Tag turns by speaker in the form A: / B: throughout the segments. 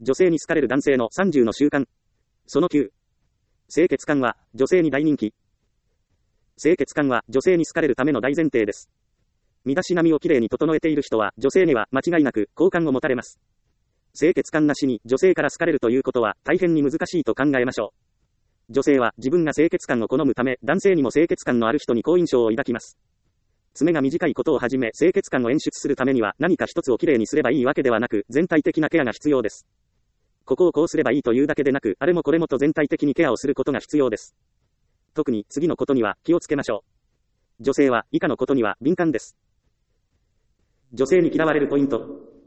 A: 女性に好かれる男性の30の習慣。その9。清潔感は女性に大人気。清潔感は女性に好かれるための大前提です。身だしなみをきれいに整えている人は女性には間違いなく好感を持たれます。清潔感なしに女性から好かれるということは大変に難しいと考えましょう。女性は自分が清潔感を好むため、男性にも清潔感のある人に好印象を抱きます。爪が短いことをはじめ、清潔感を演出するためには何か一つをきれいにすればいいわけではなく、全体的なケアが必要です。ここをこうすればいいというだけでなく、あれもこれもと全体的にケアをすることが必要です。特に次のことには気をつけましょう。女性は以下のことには敏感です。女性に嫌われるポイント。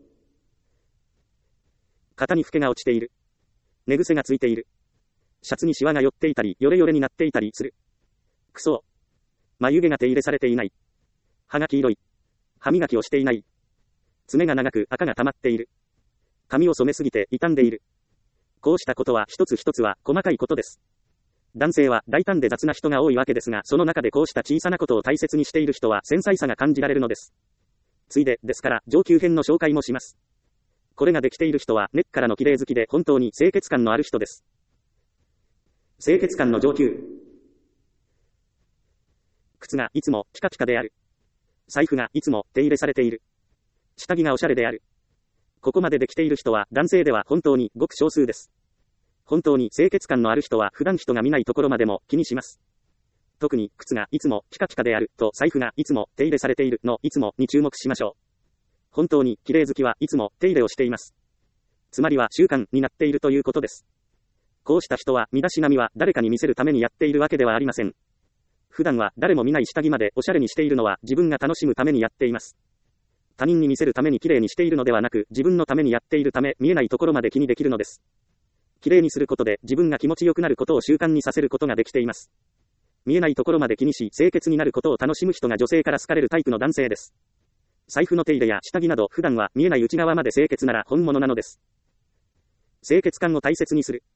A: 肩にフケが落ちている。寝癖がついている。シャツにシワが寄っていたり、ヨレヨレになっていたりする。クソ。眉毛が手入れされていない。歯が黄色い。歯磨きをしていない。爪が長く赤が溜まっている。髪を染めすぎて傷んでいる。こうしたことは一つ一つは細かいことです。男性は大胆で雑な人が多いわけですが、その中でこうした小さなことを大切にしている人は繊細さが感じられるのです。ついでですから上級編の紹介もします。これができている人は根っからの綺麗好きで本当に清潔感のある人です。清潔感の上級。靴がいつもピカピカである。財布がいつも手入れされている。下着がおしゃれである。ここまでできている人は男性では本当にごく少数です。本当に清潔感のある人は普段人が見ないところまでも気にします。特に靴がいつもピカピカであると財布がいつも手入れされているのいつもに注目しましょう。本当に綺麗好きはいつも手入れをしています。つまりは習慣になっているということです。こうした人は身だしなみは誰かに見せるためにやっているわけではありません。普段は誰も見ない下着までおしゃれにしているのは自分が楽しむためにやっています。他人に見せるために綺麗にしているのではなく、自分のためにやっているため見えないところまで気にできるのです。綺麗にすることで自分が気持ちよくなることを習慣にさせることができています。見えないところまで気にし清潔になることを楽しむ人が女性から好かれるタイプの男性です。財布の手入れや下着など普段は見えない内側まで清潔なら本物なのです。清潔感を大切にする。